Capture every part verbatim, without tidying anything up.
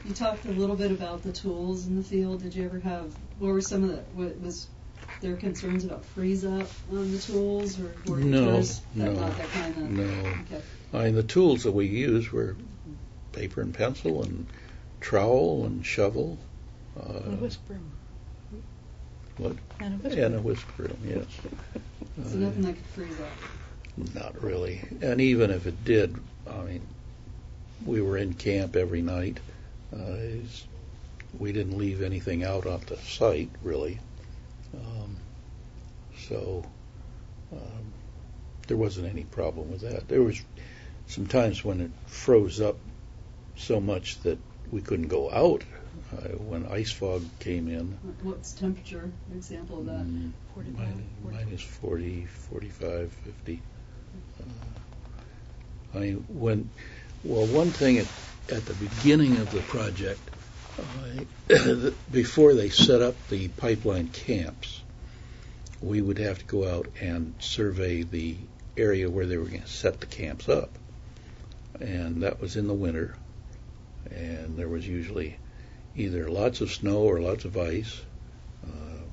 You talked a little bit about the tools in the field. Did you ever have, what were some of the, what was there concerns about freeze up on the tools, or were no, that no, not that kind of? no. Okay. I mean, the tools that we used were paper and pencil and trowel and shovel. Uh, and a whisk broom. What? And a whisk And a whisk broom, yes. So uh, nothing that could freeze up. Not really. And even if it did, I mean, we were in camp every night. Uh, we didn't leave anything out on the site, really. Um, so um, there wasn't any problem with that. There was some times when it froze up so much that we couldn't go out uh, when ice fog came in. What's temperature? An example of that? Mm, forty-five, mine, mine is forty, forty-five, fifty. Uh, I mean, when, well, one thing at, at the beginning of the project, uh, before they set up the pipeline camps, we would have to go out and survey the area where they were going to set the camps up. And that was in the winter, and there was usually either lots of snow or lots of ice. Um,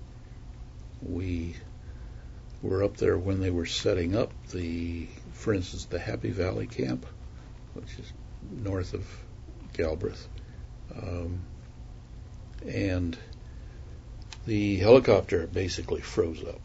we were up there when they were setting up the, for instance, the Happy Valley camp, which is north of Galbraith. Um, and the helicopter basically froze up.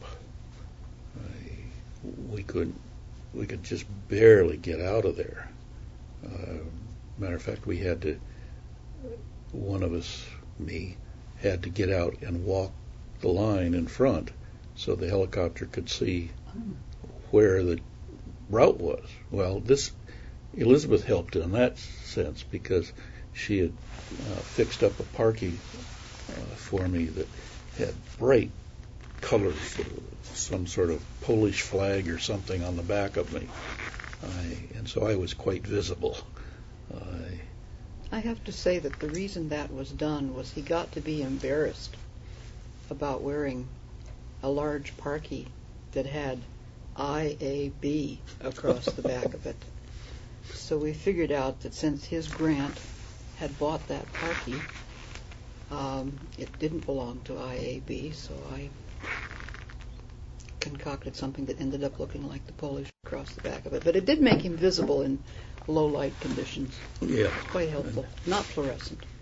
I, we could we could just barely get out of there. Uh, matter of fact, we had to, one of us, me, had to get out and walk the line in front so the helicopter could see where the route was. Well, this Elizabeth helped in that sense because she had uh, fixed up a parky uh, for me that had bright colors, uh, some sort of Polish flag or something on the back of me, I, and so I was quite visible. I, I have to say that the reason that was done was he got to be embarrassed about wearing a large parkie that had I A B across the back of it. So we figured out that since his grant had bought that parkie, um, it didn't belong to I A B, so I concocted something that ended up looking like the Polish across the back of it. But it did make him visible in low light conditions. yeah. Quite helpful. Not fluorescent.